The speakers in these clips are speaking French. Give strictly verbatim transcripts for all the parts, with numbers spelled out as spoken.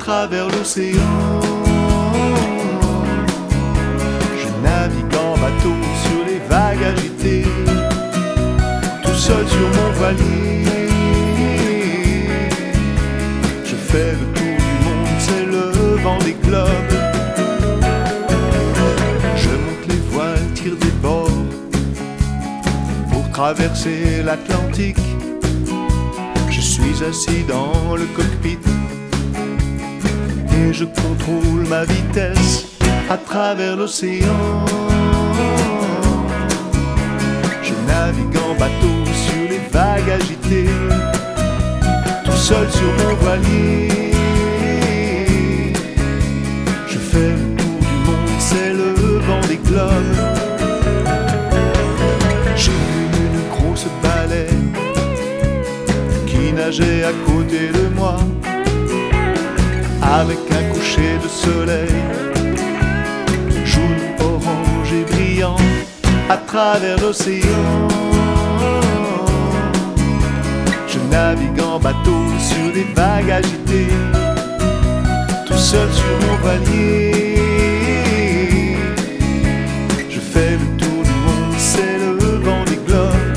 travers l'océan. Je navigue en bateau sur les vagues agitées, tout seul sur mon voilier. Je fais le tour du monde, c'est le vent des globes. Je monte les voiles, tire des bords pour traverser l'Atlantique. Je suis assis dans le cockpit et je contrôle ma vitesse à travers l'océan. Je navigue en bateau sur les vagues agitées, tout seul sur mon voilier. Je fais le tour du monde, c'est le vent des globes. J'ai vu une grosse baleine qui nageait à côté de moi, avec un coucher de soleil jaune, orange et brillant à travers l'océan. Je navigue en bateau sur des vagues agitées, tout seul sur mon voilier. Je fais le tour du monde, c'est le vent des globes.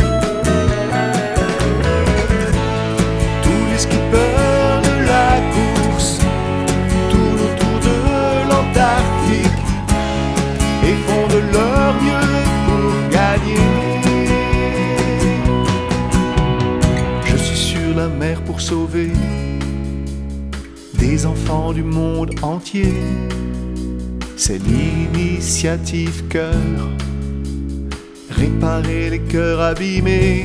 Tous les skippers de la course tournent autour de l'Antarctique et font de leur mieux pour gagner. Je suis sur la mer pour sauver des enfants du monde entier. C'est l'initiative cœur, réparer les cœurs abîmés.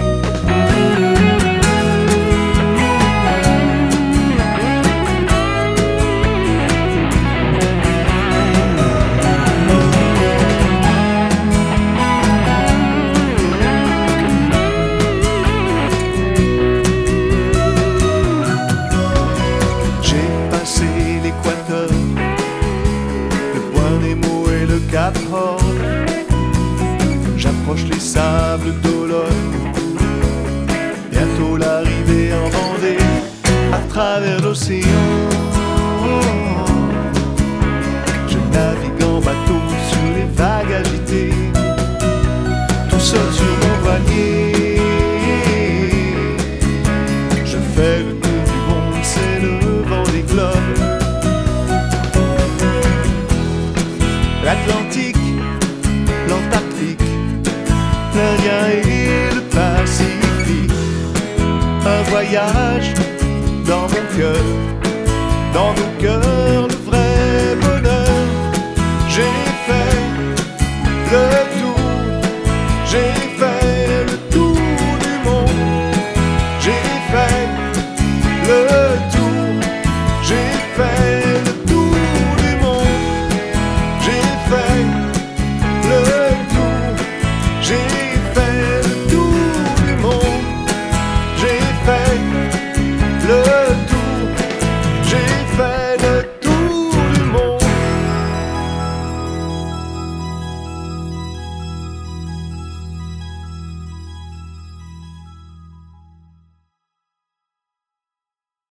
Cap Horn, j'approche les sables d'Olonne, bientôt l'arrivée en Vendée, à travers l'océan. Je navigue en bateau sur les vagues agitées, tout seul sur mon voilier. Je fais le tour du monde, c'est le vent des globes. L'Atlantique, l'Antarctique, l'Indien et le Pacifique. Un voyage dans mon cœur, dans mon cœur.